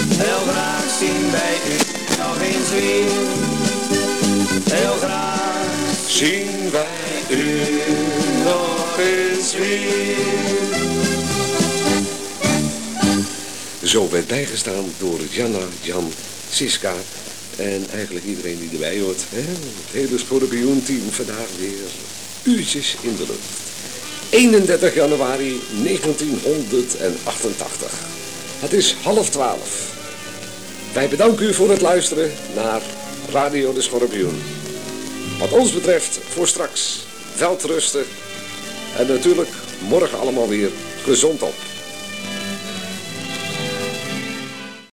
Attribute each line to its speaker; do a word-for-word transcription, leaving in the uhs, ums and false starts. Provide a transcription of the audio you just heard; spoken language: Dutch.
Speaker 1: Heel graag zien wij u nog eens weer. Heel graag zien wij u nog eens weer.
Speaker 2: Zo werd bijgestaan door Janna, Jan, Siska en eigenlijk iedereen die erbij hoort. Hè? Het hele Scorpioen-team vandaag weer uurtjes in de lucht. eenendertig januari negentienhonderdachtentachtig. Het is half twaalf. Wij bedanken u voor het luisteren naar Radio de Schorpioen. Wat ons betreft voor straks, welterusten en natuurlijk morgen allemaal weer gezond op.